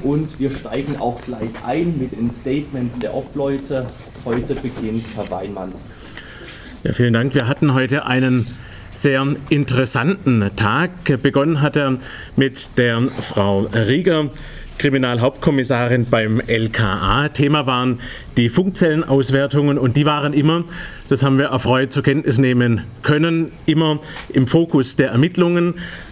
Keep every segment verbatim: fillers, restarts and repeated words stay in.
und wir steigen auch gleich ein mit den Statements der Obleute. Heute beginnt Herr Weinmann. Ja, vielen Dank. Wir hatten heute einen sehr interessanten Tag. Begonnen hat er mit der Frau Rieger, Kriminalhauptkommissarin beim L K A. Thema waren die Funkzellenauswertungen und die waren immer, das haben wir erfreut zur Kenntnis nehmen können, immer im Fokus der Ermittlungen.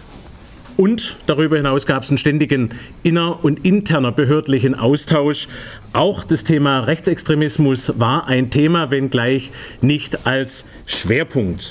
Und darüber hinaus gab es einen ständigen inner- und interner behördlichen Austausch. Auch das Thema Rechtsextremismus war ein Thema, wenngleich nicht als Schwerpunkt.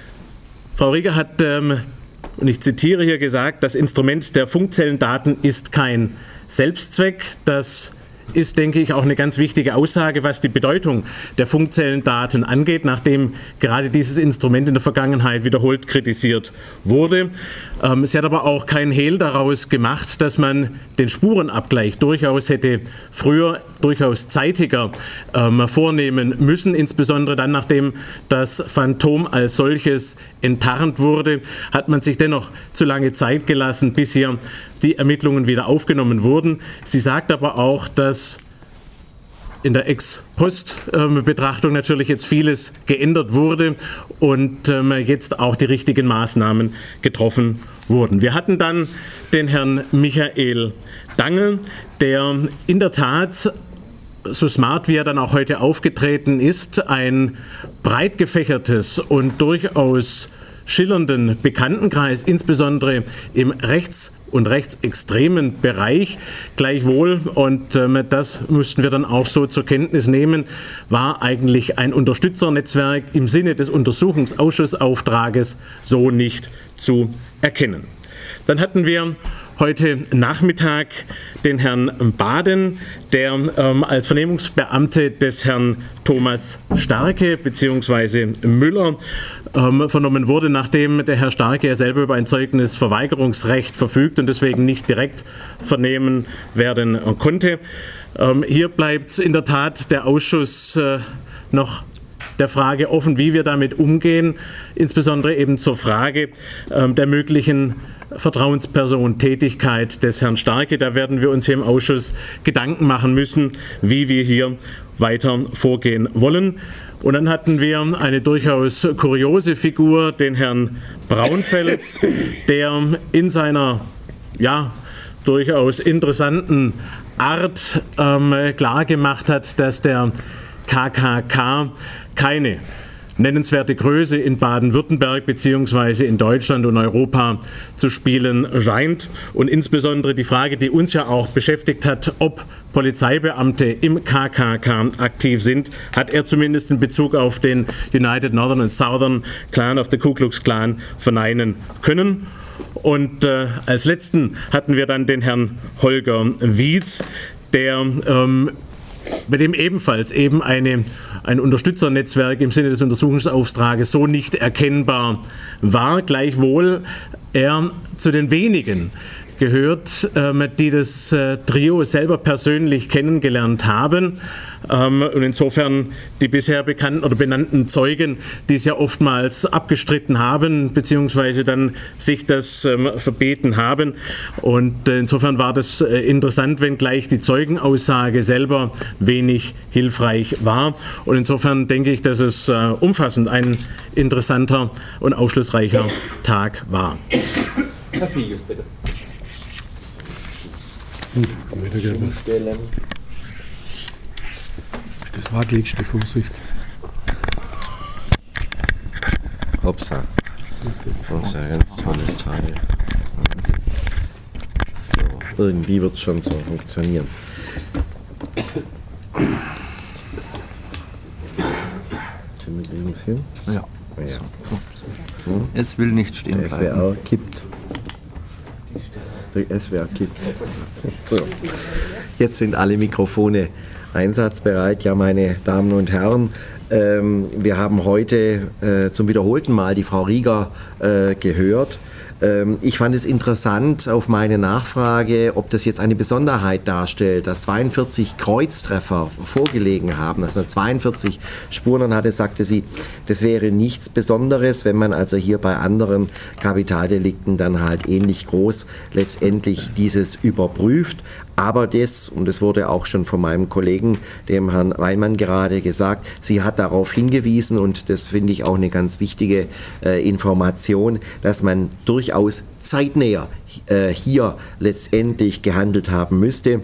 Frau Rieger hat, ähm, und ich zitiere hier, gesagt, das Instrument der Funkzellendaten ist kein Selbstzweck. Das ist, denke ich, auch eine ganz wichtige Aussage, was die Bedeutung der Funkzellendaten angeht, nachdem gerade dieses Instrument in der Vergangenheit wiederholt kritisiert wurde. Ähm, sie hat aber auch keinen Hehl daraus gemacht, dass man den Spurenabgleich durchaus hätte früher, durchaus zeitiger ähm, vornehmen müssen, insbesondere dann, nachdem das Phantom als solches enttarnt wurde, hat man sich dennoch zu lange Zeit gelassen, bis hier die Ermittlungen wieder aufgenommen wurden. Sie sagt aber auch, dass in der Ex-Post-Betrachtung natürlich jetzt vieles geändert wurde und jetzt auch die richtigen Maßnahmen getroffen wurden. Wir hatten dann den Herrn Michael Dangl, der in der Tat, so smart wie er dann auch heute aufgetreten ist, ein breit gefächertes und durchaus schillernden Bekanntenkreis, insbesondere im Rechts- und rechtsextremen Bereich. Gleichwohl, und ähm, das müssten wir dann auch so zur Kenntnis nehmen, war eigentlich ein Unterstützernetzwerk im Sinne des Untersuchungsausschussauftrages so nicht zu erkennen. Dann hatten wir heute Nachmittag den Herrn Baden, der ähm, als Vernehmungsbeamte des Herrn Thomas Starke bzw. Müller ähm, vernommen wurde, nachdem der Herr Starke ja selber über ein Zeugnisverweigerungsrecht verfügt und deswegen nicht direkt vernehmen werden konnte. Ähm, hier bleibt in der Tat der Ausschuss äh, noch der Frage offen, wie wir damit umgehen, insbesondere eben zur Frage äh, der möglichen Vertrauensperson-Tätigkeit des Herrn Starke. Da werden wir uns hier im Ausschuss Gedanken machen müssen, wie wir hier weiter vorgehen wollen. Und dann hatten wir eine durchaus kuriose Figur, den Herrn Braunfels, der in seiner ja, durchaus interessanten Art ähm, klargemacht hat, dass der K K K keine nennenswerte Größe in Baden-Württemberg bzw. in Deutschland und Europa zu spielen scheint. Und insbesondere die Frage, die uns ja auch beschäftigt hat, ob Polizeibeamte im K K K aktiv sind, hat er zumindest in Bezug auf den United Northern and Southern Clan of the Ku Klux Klan verneinen können. Und äh, als letzten hatten wir dann den Herrn Holger Wietz, der ähm, bei dem ebenfalls eben eine, ein Unterstützernetzwerk im Sinne des Untersuchungsauftrages so nicht erkennbar war, gleichwohl er zu den wenigen gehört, die das Trio selber persönlich kennengelernt haben. Und insofern die bisher bekannten oder benannten Zeugen, die es ja oftmals abgestritten haben, beziehungsweise dann sich das verbeten haben. Und insofern war das interessant, wenngleich die Zeugenaussage selber wenig hilfreich war. Und insofern denke ich, dass es umfassend ein interessanter und aufschlussreicher Tag war. Herr Filius, bitte. Umstellen. Das war letzte Vorsicht. Hopsa. Das ist ja ein ganz tolles Teil. So, irgendwie wird es schon so funktionieren. Sind wir übrigens hin? Ja. Ja. So. Hm? Es will nicht stehen Der bleiben. S W R kippt. Der S W R kippt. So. Jetzt sind alle Mikrofone einsatzbereit. Ja, meine Damen und Herren, ähm, wir haben heute äh, zum wiederholten Mal die Frau Rieger äh, gehört. Ich fand es interessant auf meine Nachfrage, ob das jetzt eine Besonderheit darstellt, dass zweiundvierzig Kreuztreffer vorgelegen haben, dass man zweiundvierzig Spuren hatte, sagte sie, das wäre nichts Besonderes, wenn man also hier bei anderen Kapitaldelikten dann halt ähnlich groß letztendlich dieses überprüft. Aber das, und das wurde auch schon von meinem Kollegen, dem Herrn Weinmann, gerade gesagt, sie hat darauf hingewiesen, und das finde ich auch eine ganz wichtige äh, Information, dass man durchaus zeitnäher äh, hier letztendlich gehandelt haben müsste.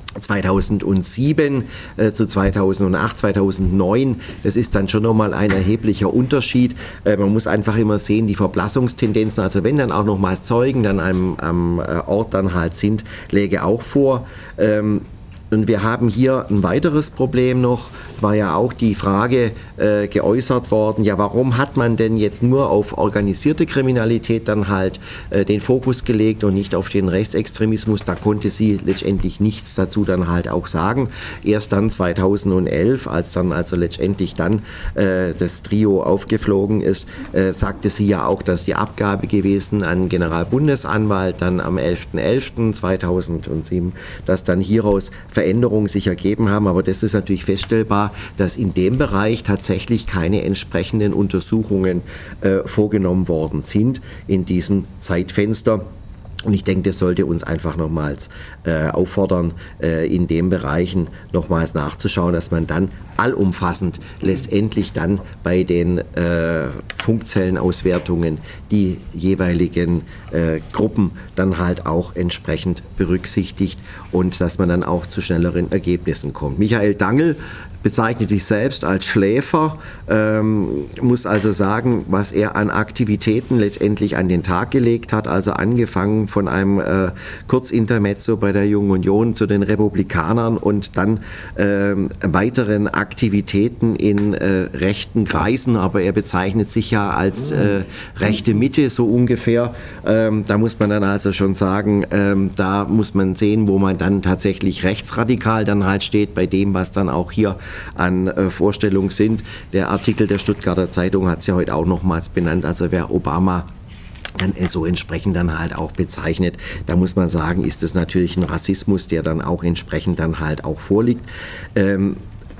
zweitausendsieben äh, zu zweitausendacht, zweitausendneun, das ist dann schon nochmal ein erheblicher Unterschied. Äh, man muss einfach immer sehen, die Verblassungstendenzen, also wenn dann auch nochmals Zeugen dann am, am Ort dann halt sind, läge auch vor. Ähm, Und wir haben hier ein weiteres Problem noch, war ja auch die Frage äh, geäußert worden, ja, warum hat man denn jetzt nur auf organisierte Kriminalität dann halt äh, den Fokus gelegt und nicht auf den Rechtsextremismus? Da konnte sie letztendlich nichts dazu dann halt auch sagen. Erst dann zweitausendelf, als dann also letztendlich dann äh, das Trio aufgeflogen ist, äh, sagte sie ja auch, dass die Abgabe gewesen an Generalbundesanwalt dann am elften elften zweitausendsieben, dass dann hieraus Veränderungen sich ergeben haben, aber das ist natürlich feststellbar, dass in dem Bereich tatsächlich keine entsprechenden Untersuchungen äh, vorgenommen worden sind in diesem Zeitfenster. Und ich denke, das sollte uns einfach nochmals äh, auffordern, äh, in den Bereichen nochmals nachzuschauen, dass man dann allumfassend letztendlich dann bei den äh, Funkzellenauswertungen die jeweiligen äh, Gruppen dann halt auch entsprechend berücksichtigt und dass man dann auch zu schnelleren Ergebnissen kommt. Michael Dangl bezeichnet sich selbst als Schläfer, ähm, muss also sagen, was er an Aktivitäten letztendlich an den Tag gelegt hat, also angefangen von einem äh, Kurzintermezzo bei der Jungen Union zu den Republikanern und dann äh, weiteren Aktivitäten in äh, rechten Kreisen, aber er bezeichnet sich ja als äh, rechte Mitte so ungefähr. Ähm, da muss man dann also schon sagen, ähm, da muss man sehen, wo man dann tatsächlich rechtsradikal dann halt steht, bei dem, was dann auch hier an äh, Vorstellungen sind. Der Artikel der Stuttgarter Zeitung hat es ja heute auch nochmals benannt, also wer Obama dann so entsprechend dann halt auch bezeichnet, da muss man sagen, ist es natürlich ein Rassismus, der dann auch entsprechend dann halt auch vorliegt. Ähm,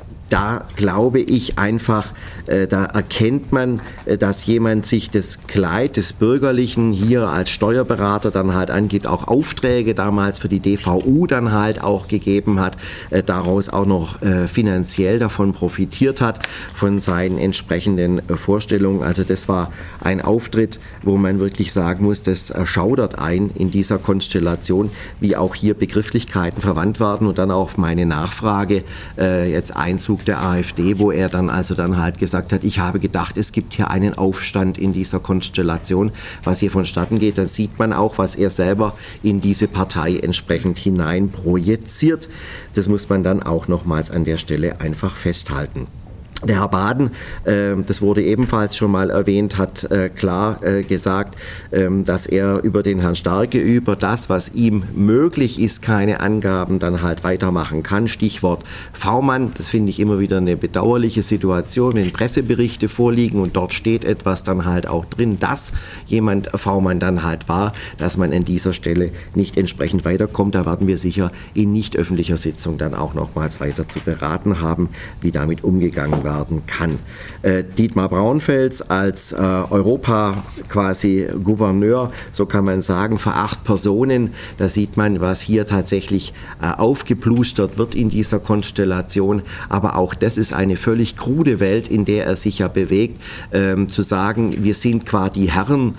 Da glaube ich einfach, äh, da erkennt man, äh, dass jemand sich das Kleid des Bürgerlichen hier als Steuerberater dann halt angibt, auch Aufträge damals für die D V U dann halt auch gegeben hat, äh, daraus auch noch äh, finanziell davon profitiert hat, von seinen entsprechenden äh, Vorstellungen. Also das war ein Auftritt, wo man wirklich sagen muss, das erschaudert ein in dieser Konstellation, wie auch hier Begrifflichkeiten verwandt werden und dann auch auf meine Nachfrage äh, jetzt Einzug der AfD, wo er dann also dann halt gesagt hat, ich habe gedacht, es gibt hier einen Aufstand in dieser Konstellation, was hier vonstatten geht. Da sieht man auch, was er selber in diese Partei entsprechend hinein projiziert. Das muss man dann auch nochmals an der Stelle einfach festhalten. Der Herr Baden, äh, das wurde ebenfalls schon mal erwähnt, hat äh, klar äh, gesagt, äh, dass er über den Herrn Starke, über das, was ihm möglich ist, keine Angaben dann halt weitermachen kann. Stichwort V-Mann, das finde ich immer wieder eine bedauerliche Situation, wenn Presseberichte vorliegen und dort steht etwas dann halt auch drin, dass jemand V-Mann dann halt war, dass man an dieser Stelle nicht entsprechend weiterkommt. Da werden wir sicher in nicht öffentlicher Sitzung dann auch nochmals weiter zu beraten haben, wie damit umgegangen wird werden kann. Äh, Dietmar Braunfels als äh, Europa quasi Gouverneur, so kann man sagen, für acht Personen, da sieht man, was hier tatsächlich äh, aufgeplustert wird in dieser Konstellation, aber auch das ist eine völlig krude Welt, in der er sich ja bewegt, ähm, zu sagen, wir sind quasi Herrenrasse,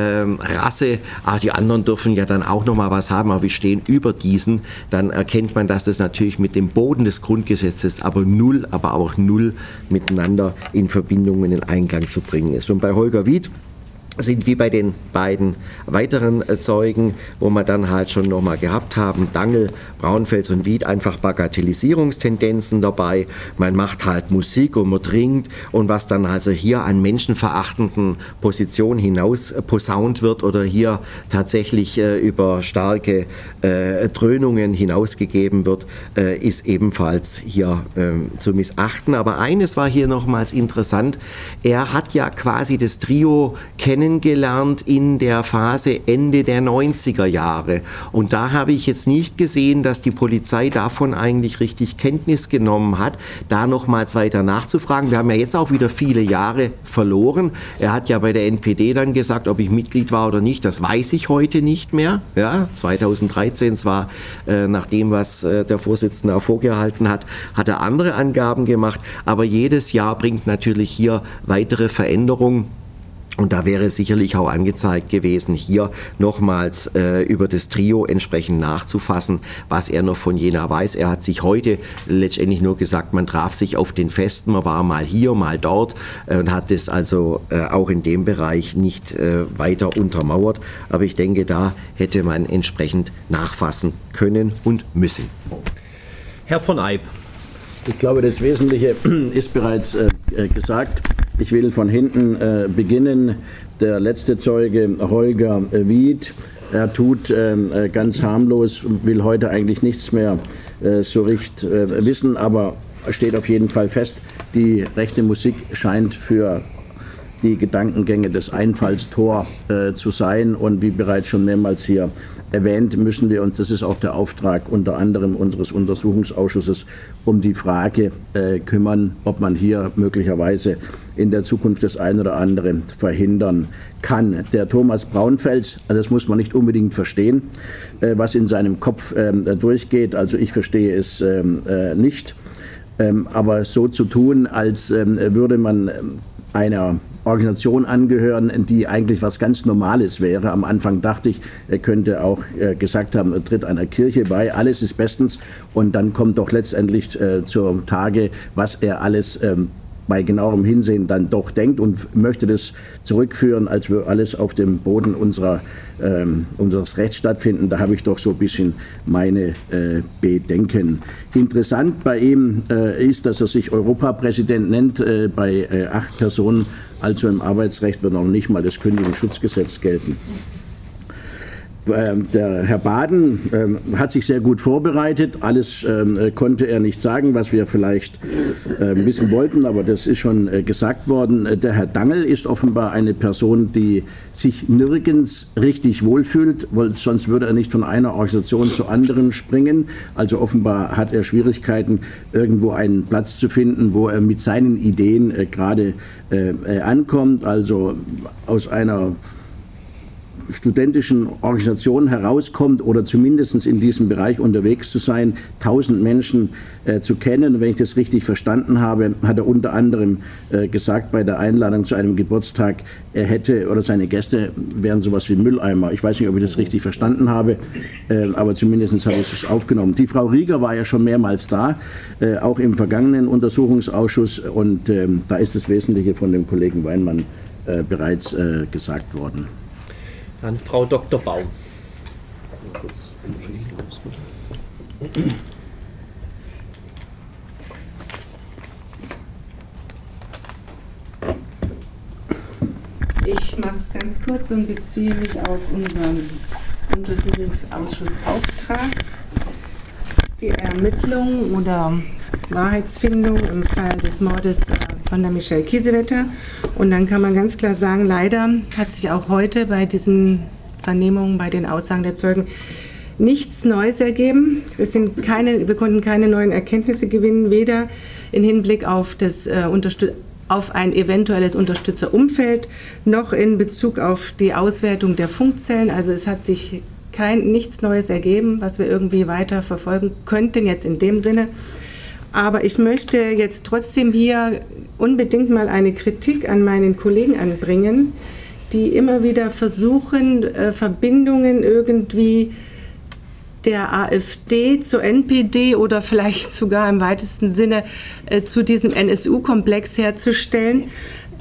ähm, ah, die anderen dürfen ja dann auch nochmal was haben, aber wir stehen über diesen, dann erkennt man, dass das natürlich mit dem Boden des Grundgesetzes aber null, aber auch null miteinander in Verbindung in den Einklang zu bringen ist. Und bei Holger Wied sind wie bei den beiden weiteren Zeugen, wo wir dann halt schon nochmal gehabt haben, Dangl, Braunfels und Wied, einfach Bagatellisierungstendenzen dabei. Man macht halt Musik und man trinkt, und was dann also hier an menschenverachtenden Positionen hinaus posaunt wird oder hier tatsächlich äh, über starke äh, Dröhnungen hinausgegeben wird, äh, ist ebenfalls hier äh, zu missachten. Aber eines war hier nochmals interessant, er hat ja quasi das Trio kennen kennengelernt in der Phase Ende der neunziger Jahre. Und da habe ich jetzt nicht gesehen, dass die Polizei davon eigentlich richtig Kenntnis genommen hat, da nochmals weiter nachzufragen. Wir haben ja jetzt auch wieder viele Jahre verloren. Er hat ja bei der N P D dann gesagt, ob ich Mitglied war oder nicht, das weiß ich heute nicht mehr. Ja, zweitausenddreizehn zwar, äh, nach dem, was äh, der Vorsitzende auch vorgehalten hat, hat er andere Angaben gemacht, aber jedes Jahr bringt natürlich hier weitere Veränderungen. Und da wäre sicherlich auch angezeigt gewesen, hier nochmals äh, über das Trio entsprechend nachzufassen, was er noch von Jena weiß. Er hat sich heute letztendlich nur gesagt, man traf sich auf den Festen, man war mal hier, mal dort äh, und hat es also äh, auch in dem Bereich nicht äh, weiter untermauert. Aber ich denke, da hätte man entsprechend nachfassen können und müssen. Herr von Eyb. Ich glaube, das Wesentliche ist bereits äh, gesagt. Ich will von hinten äh, beginnen. Der letzte Zeuge, Holger äh, Wied, er tut äh, ganz harmlos, will heute eigentlich nichts mehr äh, so recht äh, wissen, aber steht auf jeden Fall fest, die rechte Musik scheint für die Gedankengänge des Einfallstor äh, zu sein, und wie bereits schon mehrmals hier erwähnt, müssen wir uns, das ist auch der Auftrag unter anderem unseres Untersuchungsausschusses, um die Frage äh, kümmern, ob man hier möglicherweise in der Zukunft das ein oder andere verhindern kann. Der Thomas Braunfels, also das muss man nicht unbedingt verstehen, äh, was in seinem Kopf äh, durchgeht, also ich verstehe es äh, äh, nicht, ähm, aber so zu tun, als äh, würde man einer Organisation angehören, die eigentlich was ganz Normales wäre. Am Anfang dachte ich, er könnte auch äh, gesagt haben, er tritt einer Kirche bei, alles ist bestens, und dann kommt doch letztendlich äh, zum Tage, was er alles ähm, bei genauerem Hinsehen dann doch denkt, und möchte das zurückführen, als wir alles auf dem Boden unserer, ähm, unseres Rechts stattfinden. Da habe ich doch so ein bisschen meine äh, Bedenken. Interessant bei ihm äh, ist, dass er sich Europapräsident nennt, äh, bei äh, acht Personen, also im Arbeitsrecht wird noch nicht mal das Kündigungsschutzgesetz gelten. Der Herr Baden ähm, hat sich sehr gut vorbereitet. Alles ähm, konnte er nicht sagen, was wir vielleicht äh, wissen wollten, aber das ist schon äh, gesagt worden. Der Herr Dangl ist offenbar eine Person, die sich nirgends richtig wohlfühlt, weil sonst würde er nicht von einer Organisation zur anderen springen. Also offenbar hat er Schwierigkeiten, irgendwo einen Platz zu finden, wo er mit seinen Ideen äh, gerade äh, ankommt. Also aus einer studentischen Organisation herauskommt oder zumindest in diesem Bereich unterwegs zu sein, tausend Menschen äh, zu kennen. Und wenn ich das richtig verstanden habe, hat er unter anderem äh, gesagt bei der Einladung zu einem Geburtstag, er hätte, oder seine Gäste wären sowas wie Mülleimer. Ich weiß nicht, ob ich das richtig verstanden habe, äh, aber zumindest habe ich es aufgenommen. Die Frau Rieger war ja schon mehrmals da, äh, auch im vergangenen Untersuchungsausschuss, und äh, da ist das Wesentliche von dem Kollegen Weinmann äh, bereits äh, gesagt worden. Dann Frau Doktor Baum. Ich mache es ganz kurz und beziehe mich auf unseren Untersuchungsausschussauftrag. Die Ermittlung oder Wahrheitsfindung im Fall des Mordes von der Michelle Kiesewetter. Und dann kann man ganz klar sagen, leider hat sich auch heute bei diesen Vernehmungen, bei den Aussagen der Zeugen nichts Neues ergeben. Es sind keine, wir konnten keine neuen Erkenntnisse gewinnen, weder im Hinblick auf, das, äh, auf ein eventuelles Unterstützerumfeld, noch in Bezug auf die Auswertung der Funkzellen. Also es hat sich kein, nichts Neues ergeben, was wir irgendwie weiter verfolgen könnten, jetzt in dem Sinne. Aber ich möchte jetzt trotzdem hier unbedingt mal eine Kritik an meinen Kollegen anbringen, die immer wieder versuchen, äh, Verbindungen irgendwie der AfD zur N P D oder vielleicht sogar im weitesten Sinne äh, zu diesem N S U-Komplex herzustellen.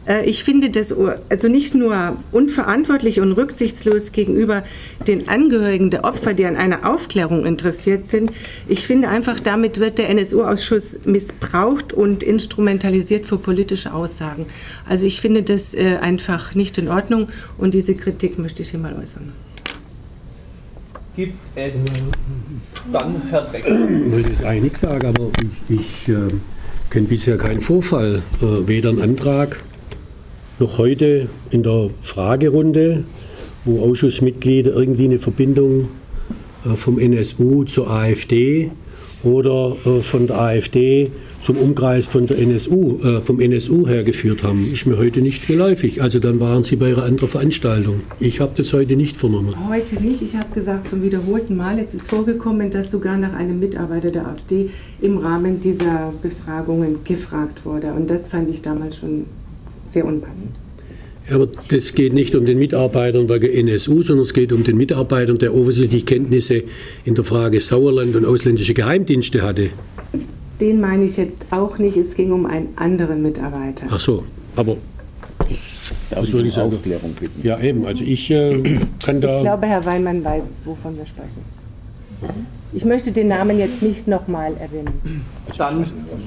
Ich finde das also nicht nur unverantwortlich und rücksichtslos gegenüber den Angehörigen der Opfer, die an einer Aufklärung interessiert sind. Ich finde einfach, damit wird der N S U-Ausschuss missbraucht und instrumentalisiert für politische Aussagen. Also ich finde das einfach nicht in Ordnung und diese Kritik möchte ich hier mal äußern. Gibt es dann, Herr Drecker? Ich wollte jetzt eigentlich nichts sagen, aber ich, ich äh, kenne bisher keinen Vorfall, äh, weder einen Antrag noch heute in der Fragerunde, wo Ausschussmitglieder irgendwie eine Verbindung äh, vom N S U zur AfD oder äh, von der AfD zum Umkreis von der N S U, äh, vom N S U hergeführt haben. Ist mir heute nicht geläufig. Also dann waren Sie bei einer anderen Veranstaltung. Ich habe das heute nicht vernommen. Heute nicht. Ich habe gesagt, zum wiederholten Mal, jetzt ist vorgekommen, dass sogar nach einem Mitarbeiter der AfD im Rahmen dieser Befragungen gefragt wurde. Und das fand ich damals schon sehr unpassend. Ja, aber das geht nicht um den Mitarbeitern wegen N S U, sondern es geht um den Mitarbeitern, der offensichtlich Kenntnisse in der Frage Sauerland und ausländische Geheimdienste hatte. Den meine ich jetzt auch nicht. Es ging um einen anderen Mitarbeiter. Ach so, aber ich, was soll ich sagen? Aufklärung bitten. Ja, eben. Also ich äh, kann da. Ich glaube, Herr Weinmann weiß, wovon wir sprechen. Ich möchte den Namen jetzt nicht nochmal erwähnen. Dann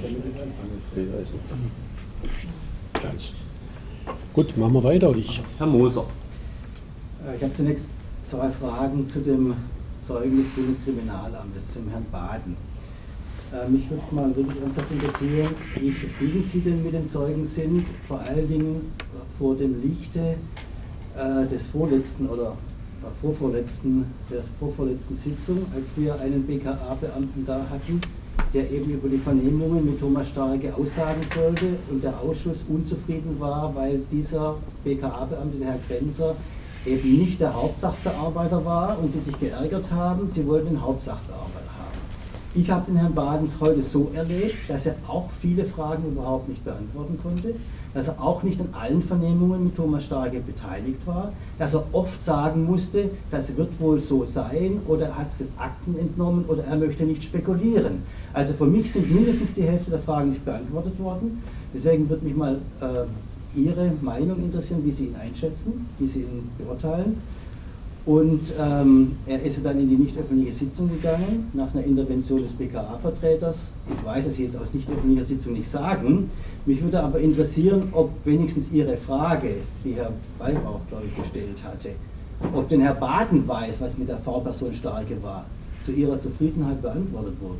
Ja, gut, machen wir weiter. Ich. Herr Moser. Ich habe zunächst zwei Fragen zu dem Zeugen des Bundeskriminalamtes, zum Herrn Baden. Mich würde mal wirklich ernsthaft interessieren, wie zufrieden Sie denn mit den Zeugen sind, vor allen Dingen vor dem Lichte des vorletzten oder vorvorletzten, der vorvorletzten Sitzung, als wir einen B K A-Beamten da hatten, der eben über die Vernehmungen mit Thomas Starke aussagen sollte und der Ausschuss unzufrieden war, weil dieser B K A-Beamte, der Herr Grenzer, eben nicht der Hauptsachbearbeiter war und sie sich geärgert haben, sie wollten den Hauptsachbearbeiter haben. Ich habe den Herrn Badens heute so erlebt, dass er auch viele Fragen überhaupt nicht beantworten konnte, dass er auch nicht an allen Vernehmungen mit Thomas Starke beteiligt war, dass er oft sagen musste, das wird wohl so sein oder er hat es den Akten entnommen oder er möchte nicht spekulieren. Also für mich sind mindestens die Hälfte der Fragen nicht beantwortet worden. Deswegen würde mich mal äh, Ihre Meinung interessieren, wie Sie ihn einschätzen, wie Sie ihn beurteilen. Und ähm, er ist dann in die nicht öffentliche Sitzung gegangen, nach einer Intervention des B K A-Vertreters. Ich weiß, dass Sie jetzt aus nicht öffentlicher Sitzung nicht sagen. Mich würde aber interessieren, ob wenigstens Ihre Frage, die Herr Weihrauch, glaube ich, gestellt hatte, ob denn Herr Baden weiß, was mit der V-Person Starke war, zu Ihrer Zufriedenheit beantwortet wurde.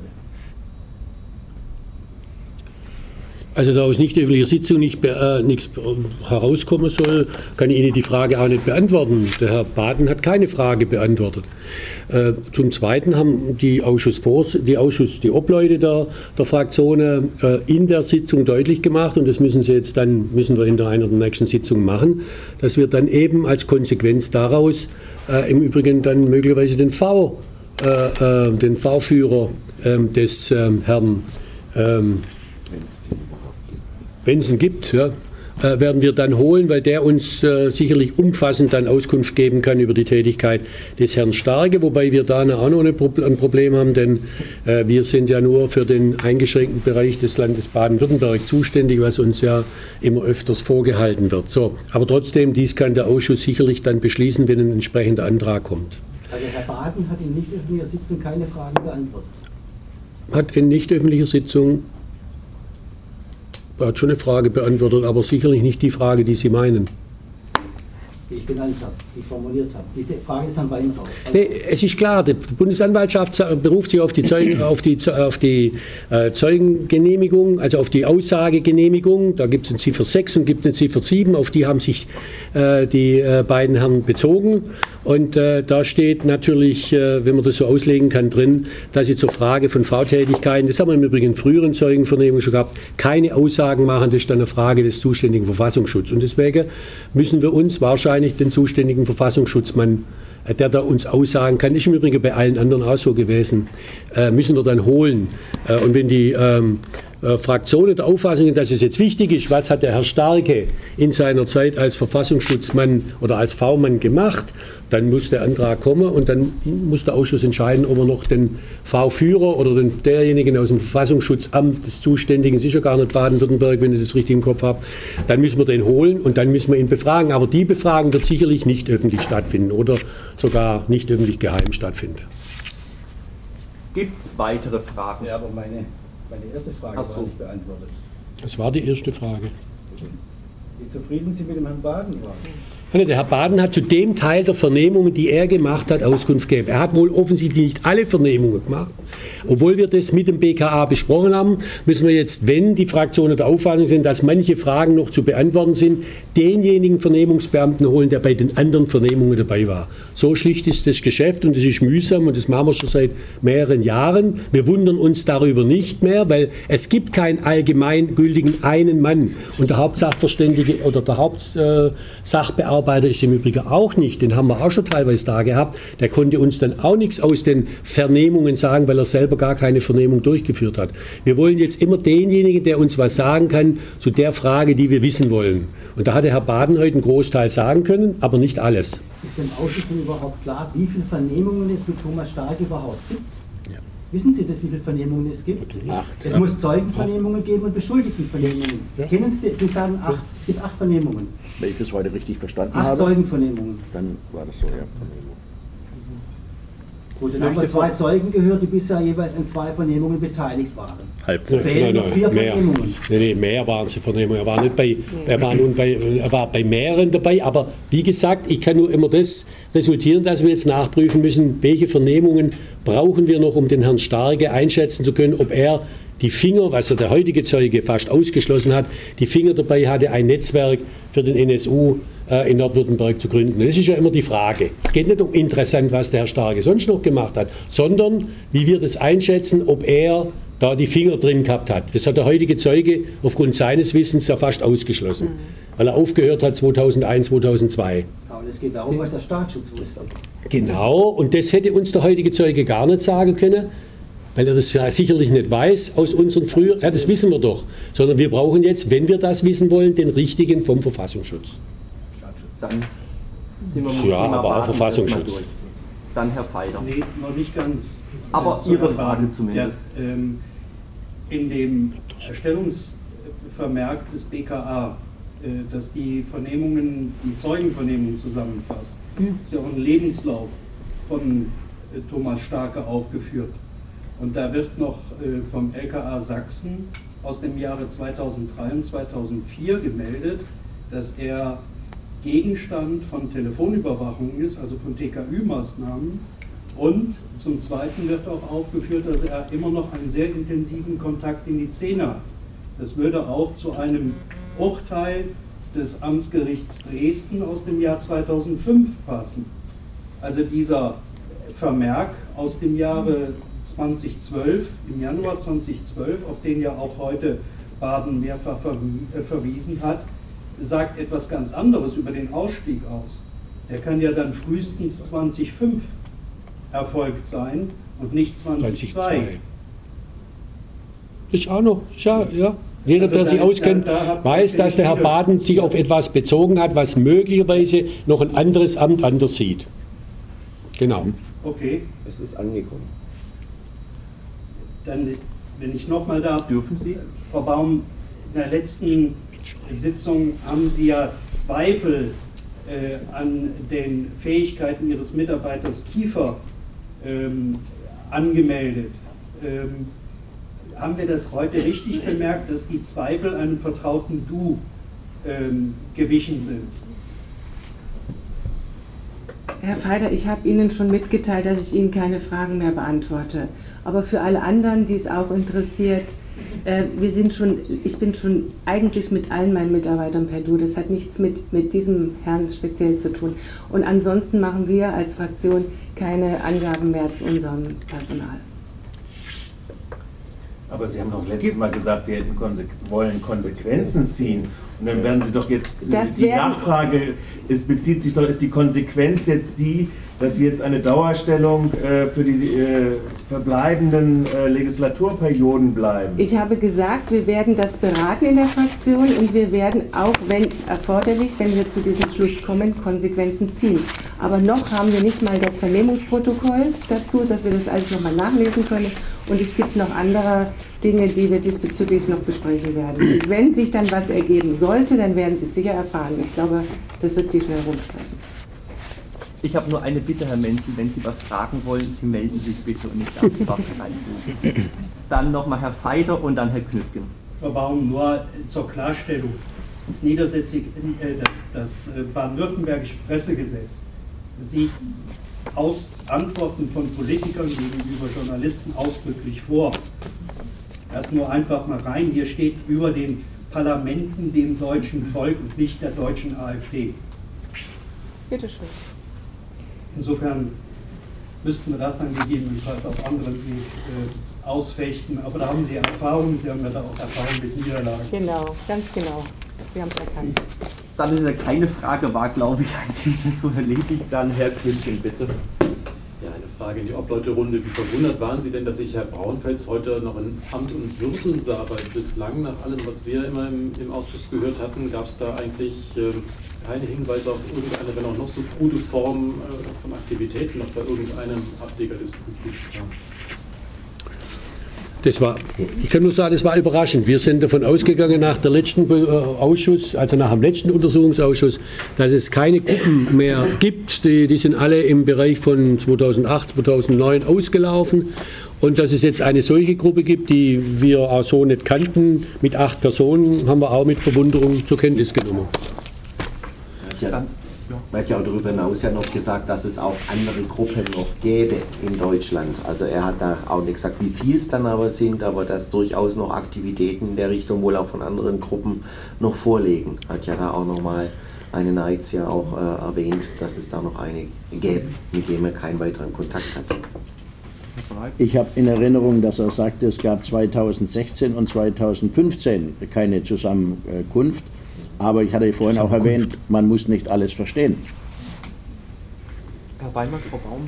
Also da aus nicht öffentlicher Sitzung nicht, äh, nichts herauskommen soll, kann ich Ihnen die Frage auch nicht beantworten. Der Herr Baden hat keine Frage beantwortet. Äh, zum Zweiten haben die Ausschussvors die Ausschuss, die Obleute der, der Fraktionen äh, in der Sitzung deutlich gemacht, und das müssen sie jetzt dann, müssen wir in der einen oder nächsten Sitzung machen, dass wir dann eben als Konsequenz daraus äh, im Übrigen dann möglicherweise den V, äh, äh, den V-Führer äh, des äh, Herrn ähm, wenn es ihn gibt, ja, äh, werden wir dann holen, weil der uns äh, sicherlich umfassend dann Auskunft geben kann über die Tätigkeit des Herrn Starke, wobei wir da auch noch eine Pro ein Problem haben, denn äh, wir sind ja nur für den eingeschränkten Bereich des Landes Baden-Württemberg zuständig, was uns ja immer öfters vorgehalten wird. So, aber trotzdem, dies kann der Ausschuss sicherlich dann beschließen, wenn ein entsprechender Antrag kommt. Also Herr Baden hat in nicht öffentlicher Sitzung keine Fragen beantwortet? Hat in nicht öffentlicher Sitzung Er hat schon eine Frage beantwortet, aber sicherlich nicht die Frage, die Sie meinen. Die ich genannt habe, die ich formuliert habe. Die Frage ist am Weinrauch. Nee, es ist klar, die Bundesanwaltschaft beruft sich auf die, Zeugen, auf die, auf die äh, Zeugengenehmigung, also auf die Aussagegenehmigung. Da gibt es eine Ziffer sechs und gibt es eine Ziffer sieben, auf die haben sich äh, die äh, beiden Herren bezogen. Und äh, da steht natürlich, äh, wenn man das so auslegen kann, drin, dass sie zur Frage von V-Tätigkeiten, das haben wir im Übrigen in früheren Zeugenvernehmungen schon gehabt, keine Aussagen machen. Das ist dann eine Frage des zuständigen Verfassungsschutzes. Und deswegen müssen wir uns wahrscheinlich den zuständigen Verfassungsschutzmann, der da uns aussagen kann, ist im Übrigen bei allen anderen auch so gewesen, äh, müssen wir dann holen. Äh, und wenn die ähm, äh, Fraktionen der Auffassung sind, dass es jetzt wichtig ist, was hat der Herr Starke in seiner Zeit als Verfassungsschutzmann oder als V-Mann gemacht, dann muss der Antrag kommen und dann muss der Ausschuss entscheiden, ob er noch den V-Führer oder den, derjenigen aus dem Verfassungsschutzamt des Zuständigen, sicher gar nicht Baden-Württemberg, wenn ich das richtig im Kopf habe, dann müssen wir den holen und dann müssen wir ihn befragen. Aber die Befragung wird sicherlich nicht öffentlich stattfinden oder sogar nicht öffentlich geheim stattfinden. Gibt es weitere Fragen? Ja, aber meine, meine erste Frage Ach so. war nicht beantwortet. Das war die erste Frage. Wie zufrieden Sie mit dem Herrn Baden waren? Der Herr Baden hat zu dem Teil der Vernehmungen, die er gemacht hat, Auskunft gegeben. Er hat wohl offensichtlich nicht alle Vernehmungen gemacht. Obwohl wir das mit dem B K A besprochen haben, müssen wir jetzt, wenn die Fraktionen der Auffassung sind, dass manche Fragen noch zu beantworten sind, denjenigen Vernehmungsbeamten holen, der bei den anderen Vernehmungen dabei war. So schlicht ist das Geschäft und das ist mühsam und das machen wir schon seit mehreren Jahren. Wir wundern uns darüber nicht mehr, weil es gibt keinen allgemeingültigen einen Mann. Und der Hauptsachverständige oder der Hauptsachbearbeiter ist im Übrigen auch nicht, den haben wir auch schon teilweise da gehabt, der konnte uns dann auch nichts aus den Vernehmungen sagen, weil er selber gar keine Vernehmung durchgeführt hat. Wir wollen jetzt immer denjenigen, der uns was sagen kann zu der Frage, die wir wissen wollen. Und da hat der Herr Baden heute einen Großteil sagen können, aber nicht alles. Ist dem Ausschuss denn überhaupt klar, wie viele Vernehmungen es mit Thomas Starke überhaupt gibt? Ja. Wissen Sie das, wie viele Vernehmungen es gibt? Acht. Es muss Zeugenvernehmungen geben und Beschuldigtenvernehmungen. Ja. Kennen Sie, Sie sagen acht, es gibt acht Vernehmungen. Wenn ich das heute richtig verstanden Acht habe, Zeugenvernehmungen. dann war das so, ja. Gut, dann haben wir zwei Zeugen gehört, die bisher jeweils in zwei Vernehmungen beteiligt waren. Halbzeit. Fehlen noch vier mehr. Vernehmungen. Nee, nee, mehr waren sie Vernehmungen. Er war, nicht bei, er, war nun bei, er war bei mehreren dabei, aber wie gesagt, ich kann nur immer das resultieren, dass wir jetzt nachprüfen müssen, welche Vernehmungen brauchen wir noch, um den Herrn Starke einschätzen zu können, ob er die Finger, was er der heutige Zeuge fast ausgeschlossen hat, die Finger dabei hatte, ein Netzwerk für den N S U äh, in Nordwürttemberg zu gründen. Das ist ja immer die Frage. Es geht nicht um interessant, was der Herr Starke sonst noch gemacht hat, sondern wie wir das einschätzen, ob er da die Finger drin gehabt hat. Das hat der heutige Zeuge aufgrund seines Wissens ja fast ausgeschlossen, mhm. weil er aufgehört hat zweitausendeins, zweitauszwei. Aber es geht darum, was der Staatsschutz wusste. Genau, und das hätte uns der heutige Zeuge gar nicht sagen können, weil er das ja sicherlich nicht weiß aus unseren früher, ja, das wissen wir doch, sondern wir brauchen jetzt, wenn wir das wissen wollen, den richtigen vom Verfassungsschutz. Dann sind wir mit Ja, Thema aber auch Baden Verfassungsschutz. erstmal durch. Dann Herr Feider. Nee, noch nicht ganz. Aber Äh, Ihre Frage zumindest. Ja, ähm, in dem Erstellungsvermerk des B K A, äh, das die Vernehmungen, die Zeugenvernehmungen zusammenfasst, ist ja auch ein Lebenslauf von äh, Thomas Starke aufgeführt. Und da wird noch äh, vom L K A Sachsen aus dem Jahre zweitausenddrei und zweitausendvier gemeldet, dass er Gegenstand von Telefonüberwachung ist, also von T K Ü-Maßnahmen. Und zum Zweiten wird auch aufgeführt, dass er immer noch einen sehr intensiven Kontakt in die Szene hat. Das würde auch zu einem Urteil des Amtsgerichts Dresden aus dem Jahr zweitausendfünf passen. Also dieser Vermerk aus dem Jahre zweitausendzwölf, im Januar zweitausendzwölf, auf den ja auch heute Baden mehrfach verwiesen hat, sagt etwas ganz anderes über den Ausstieg aus. Der kann ja dann frühestens zweitausendfünf erfolgt sein und nicht zweitausendzwei. Ist auch noch, ja, ja. Jeder, Also der da sich ist- auskennt, da- da hat- weiß, dass der Herr Baden sich auf etwas bezogen hat, was möglicherweise noch ein anderes Amt anders sieht. Genau. Okay, Es ist angekommen. dann, wenn ich nochmal darf, Dürfen Sie? Frau Baum, in der letzten Sitzung haben Sie ja Zweifel äh, an den Fähigkeiten Ihres Mitarbeiters Kiefer ähm, angemeldet. Ähm, haben wir das heute richtig bemerkt, dass die Zweifel einem vertrauten Du ähm, gewichen sind? Herr Feider, ich habe Ihnen schon mitgeteilt, dass ich Ihnen keine Fragen mehr beantworte. Aber für alle anderen, die es auch interessiert, äh, wir sind schon, ich bin schon eigentlich mit allen meinen Mitarbeitern per Du. Das hat nichts mit, mit diesem Herrn speziell zu tun. Und ansonsten machen wir als Fraktion keine Angaben mehr zu unserem Personal. Aber Sie haben doch letztes Mal gesagt, Sie hätten konse wollen Konsequenzen ziehen Und dann werden Sie doch jetzt, Das die werden- Nachfrage ist, bezieht sich doch, ist die Konsequenz jetzt die, dass Sie jetzt eine Dauerstellung äh, für die äh, verbleibenden äh, Legislaturperioden bleiben? Ich habe gesagt, wir werden das beraten in der Fraktion und wir werden auch, wenn erforderlich, wenn wir zu diesem Schluss kommen, Konsequenzen ziehen. Aber noch haben wir nicht mal das Vernehmungsprotokoll dazu, dass wir das alles nochmal nachlesen können. Und es gibt noch andere Dinge, die wir diesbezüglich noch besprechen werden. Und wenn sich dann was ergeben sollte, dann werden Sie es sicher erfahren. Ich glaube, das wird sich schnell rumsprechen. Ich habe nur eine Bitte, Herr Menzel, wenn Sie was fragen wollen, Sie melden sich bitte und ich darf die Waffe reinlegen. Dann nochmal Herr Feider und dann Herr Knüttgen. Frau Baum, nur zur Klarstellung. Das Niedersätzig, äh, das, das baden-württembergische Pressegesetz sieht aus Antworten von Politikern gegenüber Journalisten ausdrücklich vor. Erst nur einfach mal rein, hier steht über den Parlamenten, dem deutschen Volk und nicht der deutschen AfD. Bitte schön. Insofern müssten wir das dann gegebenenfalls auf anderen Weg äh, ausfechten. Aber da haben Sie Erfahrung, Sie haben ja da auch Erfahrung mit Niederlagen. Genau, ganz genau. Sie haben es erkannt. Dann ist ja keine Frage war, glaube ich, hat sich das so erledigt. Dann Herr Knüttgen, bitte. Ja, eine Frage in die Obleuterunde. Wie verwundert waren Sie denn, dass sich Herr Braunfels heute noch in Amt und Würden sah? Weil bislang, nach allem, was wir immer im, im Ausschuss gehört hatten, gab es da eigentlich äh, keine Hinweise auf irgendeine, wenn auch noch so krude Form äh, von Aktivitäten noch bei irgendeinem Ableger des Ku Klux Klan. Das war, ich kann nur sagen, das war überraschend. Wir sind davon ausgegangen nach der letzten äh, Ausschuss, also nach dem letzten Untersuchungsausschuss, dass es keine Gruppen mehr gibt. Die, die sind alle im Bereich von zweitausendacht, zweitausendneun ausgelaufen. Und dass es jetzt eine solche Gruppe gibt, die wir auch so nicht kannten, mit acht Personen, haben wir auch mit Verwunderung zur Kenntnis genommen. Ja, er hat ja auch darüber hinaus ja noch gesagt, dass es auch andere Gruppen noch gäbe in Deutschland. Also er hat da auch nicht gesagt, wie viel es dann aber sind, aber dass durchaus noch Aktivitäten in der Richtung wohl auch von anderen Gruppen noch vorliegen. Hat ja da auch nochmal eine Neitz ja auch äh, erwähnt, dass es da noch eine gäbe, mit dem er keinen weiteren Kontakt hat. Ich habe in Erinnerung, dass er sagte, es gab zweitausendsechzehn und zweitausendfünfzehn keine Zusammenkunft. Aber ich hatte vorhin auch erwähnt, man muss nicht alles verstehen. Herr Weimann, Frau Baum.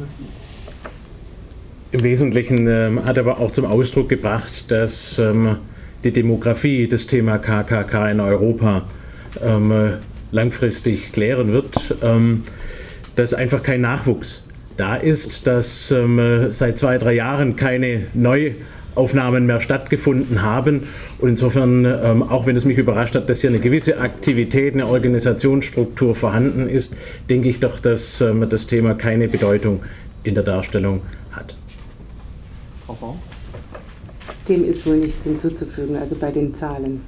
Im Wesentlichen ähm, hat aber auch zum Ausdruck gebracht, dass ähm, die Demografie das Thema K K K in Europa ähm, langfristig klären wird, ähm, dass einfach kein Nachwuchs da ist, dass ähm, seit zwei, drei Jahren keine Neuaufnahmen mehr stattgefunden haben. Und insofern, ähm, auch wenn es mich überrascht hat, dass hier eine gewisse Aktivität, eine Organisationsstruktur vorhanden ist, denke ich doch, dass ähm, das Thema keine Bedeutung in der Darstellung hat. Frau Baum? Dem ist wohl nichts hinzuzufügen, also bei den Zahlen.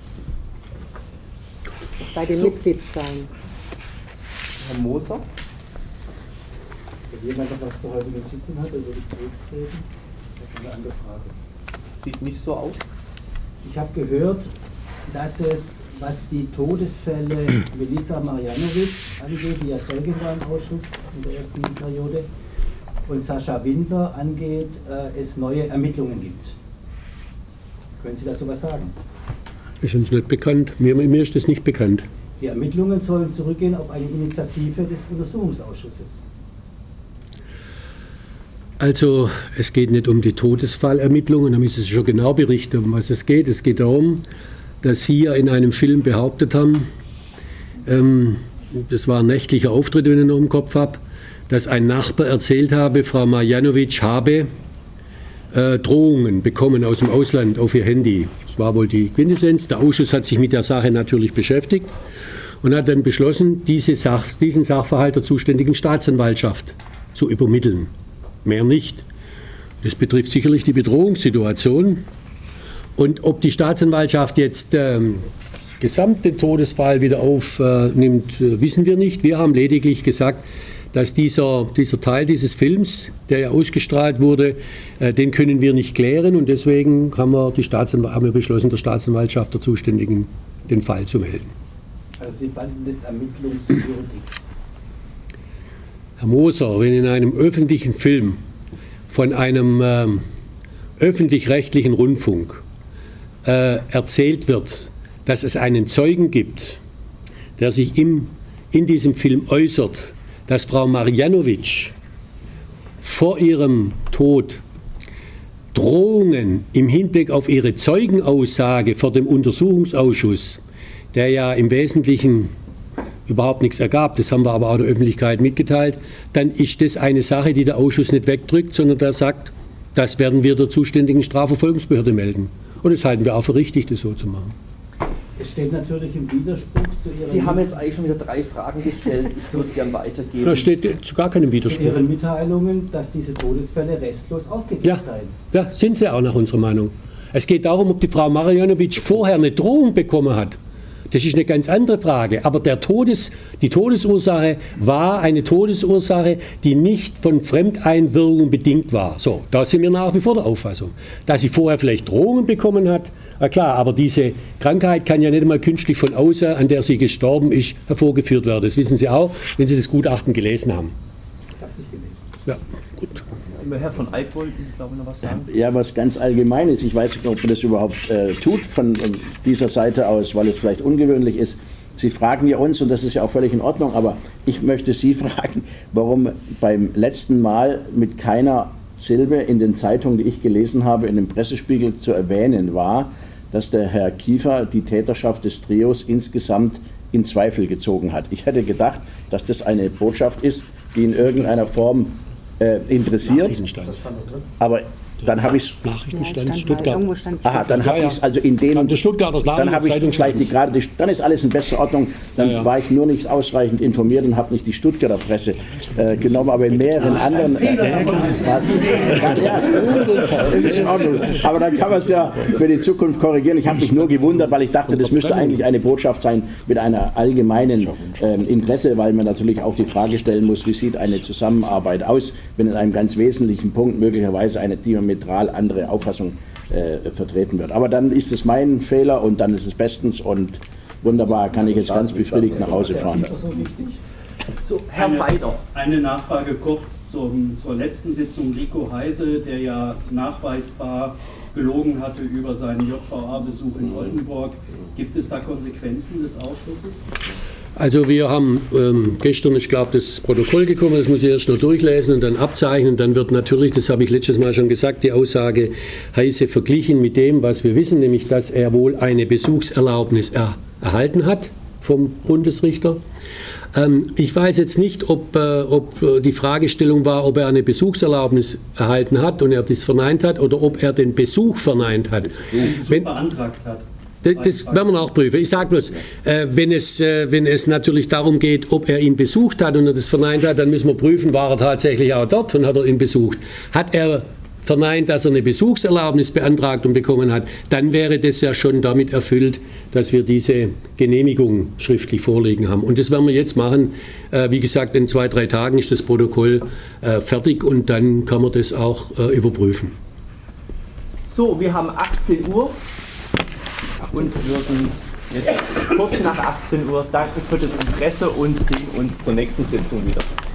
Bei den So. Mitgliedszahlen. Herr Moser? Wenn jemand noch was zur heutigen Sitzung hat, der würde zurücktreten. Das ist eine andere Frage. Sieht nicht so aus. Ich habe gehört, dass es, was die Todesfälle Melissa Marjanovic angeht, die ja Zeugin war im Ausschuss in der ersten Periode, und Sascha Winter angeht, äh, es neue Ermittlungen gibt. Können Sie dazu was sagen? Ist uns nicht bekannt. Mir, mir ist das nicht bekannt. Die Ermittlungen sollen zurückgehen auf eine Initiative des Untersuchungsausschusses. Also es geht nicht um die Todesfallermittlungen, da müssen Sie schon genau berichten, um was es geht. Es geht darum, dass Sie ja in einem Film behauptet haben, ähm, das war ein nächtlicher Auftritt, wenn ich noch im Kopf habe, dass ein Nachbar erzählt habe, Frau Marjanovic habe äh, Drohungen bekommen aus dem Ausland auf ihr Handy. Das war wohl die Quintessenz. Der Ausschuss hat sich mit der Sache natürlich beschäftigt und hat dann beschlossen, diese Sach, diesen Sachverhalt der zuständigen Staatsanwaltschaft zu übermitteln. Mehr nicht. Das betrifft sicherlich die Bedrohungssituation. Und ob die Staatsanwaltschaft jetzt ähm, gesamt den Todesfall wieder aufnimmt, äh, wissen wir nicht. Wir haben lediglich gesagt, dass dieser, dieser Teil dieses Films, der ja ausgestrahlt wurde, äh, den können wir nicht klären. Und deswegen haben wir, die Staatsanwalt, haben wir beschlossen, der Staatsanwaltschaft der Zuständigen den Fall zu melden. Also Sie fanden das ermittlungswürdig? Herr Moser, wenn in einem öffentlichen Film von einem ähm, öffentlich-rechtlichen Rundfunk äh, erzählt wird, dass es einen Zeugen gibt, der sich im, in diesem Film äußert, dass Frau Marjanovic vor ihrem Tod Drohungen im Hinblick auf ihre Zeugenaussage vor dem Untersuchungsausschuss, der ja im Wesentlichen überhaupt nichts ergab, das haben wir aber auch der Öffentlichkeit mitgeteilt, dann ist das eine Sache, die der Ausschuss nicht wegdrückt, sondern der sagt, das werden wir der zuständigen Strafverfolgungsbehörde melden. Und das halten wir auch für richtig, das so zu machen. Es steht natürlich im Widerspruch zu Ihren... Sie haben jetzt eigentlich schon wieder drei Fragen gestellt. Ich würde gern weitergeben. Da steht zu gar keinem Widerspruch. Zu Ihren Mitteilungen, dass diese Todesfälle restlos aufgeklärt ja. seien. Ja, sind sie auch nach unserer Meinung. Es geht darum, ob die Frau Marjanovic vorher eine Drohung bekommen hat. Das ist eine ganz andere Frage. Aber der Todes, die Todesursache war eine Todesursache, die nicht von Fremdeinwirkung bedingt war. So, da sind wir nach wie vor der Auffassung. Dass sie vorher vielleicht Drohungen bekommen hat, na klar, aber diese Krankheit kann ja nicht einmal künstlich von außen, an der sie gestorben ist, hervorgeführt werden. Das wissen Sie auch, wenn Sie das Gutachten gelesen haben. Ich habe nicht gelesen. Ja, gut. Herr von Eyck wollten, glaube ich, noch was sagen. Ja, was ganz Allgemeines. Ich weiß nicht, ob man das überhaupt äh, tut von dieser Seite aus, weil es vielleicht ungewöhnlich ist. Sie fragen ja uns, und das ist ja auch völlig in Ordnung, aber ich möchte Sie fragen, warum beim letzten Mal mit keiner Silbe in den Zeitungen, die ich gelesen habe, in dem Pressespiegel zu erwähnen war, dass der Herr Kiefer die Täterschaft des Trios insgesamt in Zweifel gezogen hat. Ich hätte gedacht, dass das eine Botschaft ist, die in irgendeiner Form äh, interessiert. Aber dann habe ich Nachrichtenstand Stuttgart. Aha, dann habe ich es also in den das Stuttgarter dann habe ich vielleicht die, gerade die, dann ist alles in bester Ordnung. Dann ja, ja. war ich nur nicht ausreichend informiert und habe nicht die Stuttgarter Presse äh, genommen, aber in mehreren anderen. Äh, was? Ja, das ist in Ordnung. Aber dann kann man es ja für die Zukunft korrigieren. Ich habe mich nur gewundert, weil ich dachte, das müsste eigentlich eine Botschaft sein mit einer allgemeinen äh, Interesse, weil man natürlich auch die Frage stellen muss, wie sieht eine Zusammenarbeit aus, wenn in einem ganz wesentlichen Punkt möglicherweise eine diametral andere Auffassung äh, vertreten wird. Aber dann ist es mein Fehler und dann ist es bestens und wunderbar, kann ich jetzt ganz befriedigt nach Hause fahren. So, Herr eine, Feider. Eine Nachfrage kurz zum, zur letzten Sitzung. Rico Heise, der ja nachweisbar gelogen hatte über seinen J V A-Besuch in Oldenburg. Gibt es da Konsequenzen des Ausschusses? Also wir haben ähm, gestern, ich glaube, das Protokoll gekommen, das muss ich erst noch durchlesen und dann abzeichnen. Dann wird natürlich, das habe ich letztes Mal schon gesagt, die Aussage Heise verglichen mit dem, was wir wissen, nämlich dass er wohl eine Besuchserlaubnis er, erhalten hat vom Bundesrichter. Ähm, ich weiß jetzt nicht, ob, äh, ob die Fragestellung war, ob er eine Besuchserlaubnis erhalten hat und er das verneint hat oder ob er den Besuch verneint hat. Besuch Wenn, beantragt hat. Das, das werden wir nachprüfen. Ich sage bloß, äh, wenn, es, äh, wenn es natürlich darum geht, ob er ihn besucht hat und er das verneint hat, dann müssen wir prüfen, war er tatsächlich auch dort und hat er ihn besucht. Hat er verneint, dass er eine Besuchserlaubnis beantragt und bekommen hat, dann wäre das ja schon damit erfüllt, dass wir diese Genehmigung schriftlich vorliegen haben. Und das werden wir jetzt machen. Äh, wie gesagt, in zwei, drei Tagen ist das Protokoll äh, fertig und dann kann man das auch äh, überprüfen. So, wir haben achtzehn Uhr. Und würden jetzt kurz nach achtzehn Uhr danken für das Interesse und sehen uns zur nächsten Sitzung wieder.